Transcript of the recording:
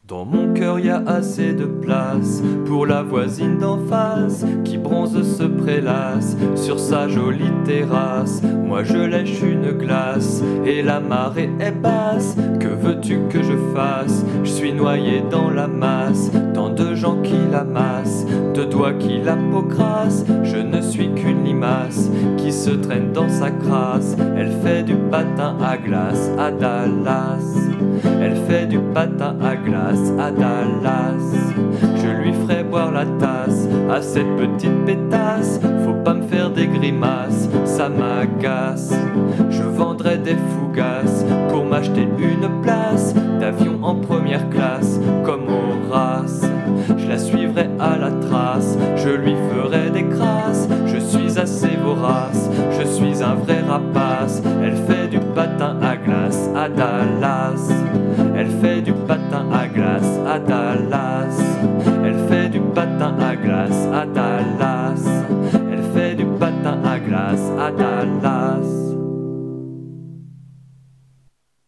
Dans mon cœur y a assez de place pour la voisine d'en face qui bronze se prélasse sur sa jolie terrasse. Moi je lèche une glace et la marée est basse. Que veux-tu que je fasse? Je suis noyé dans la masse, tant de gens qui l'amassent, de doigts qui la peau crasse. Je ne suis qu'une limace qui se traîne dans sa crasse. Elle fait du patin à glace à Dallas. Elle fait du patin à glace à Dallas. Je lui ferai boire la tasse à cette petite pétasse. Faut pas me faire des grimaces, ça m'agace. Je vendrai des fougasses pour m'acheter une place d'avion en première classe comme Horace. Je la suivrai à la trace, je lui ferai des crasses. Je suis assez vorace, je suis un vrai rapace. Elle fait du patin à glace à Dallas. Elle fait du patin à glace à Dallas. Elle fait du patin à glace à Dallas. Elle fait du patin à glace à Dallas.